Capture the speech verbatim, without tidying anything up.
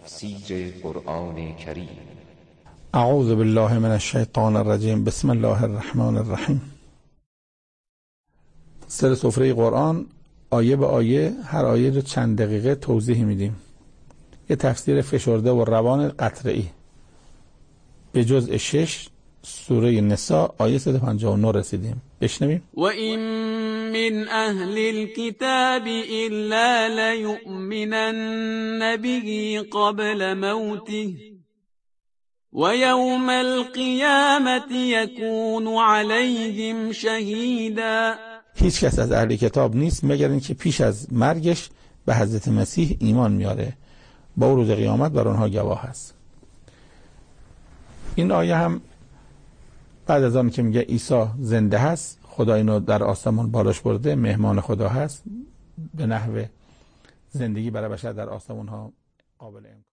تفسیر قرآن کریم. اعوذ بالله من الشیطان الرجیم. بسم الله الرحمن الرحیم. سر سفره قرآن آیه به آیه، هر آیه رو چند دقیقه توضیح میدیم. یه تفسیر فشرده و روان قطعی. به جزء شش سوره نساء آیه صد و پنجاه و نه رسیدیم. بشنویم. و این من اهل الكتاب الا لیؤمنن به قبل موته و یوم القیامت یکون علیهم شهیدا. هیچ کس از اهل کتاب نیست مگر اینکه پیش از مرگش به حضرت مسیح ایمان میاره، با روز قیامت بر آنها گواه هست. این آیه هم بعد از آن که میگه عیسی زنده هست، خدا اینو در آسمان بالاش برده، مهمان خدا هست، به نحو زندگی برای بشر در آسمان ها قابل امکان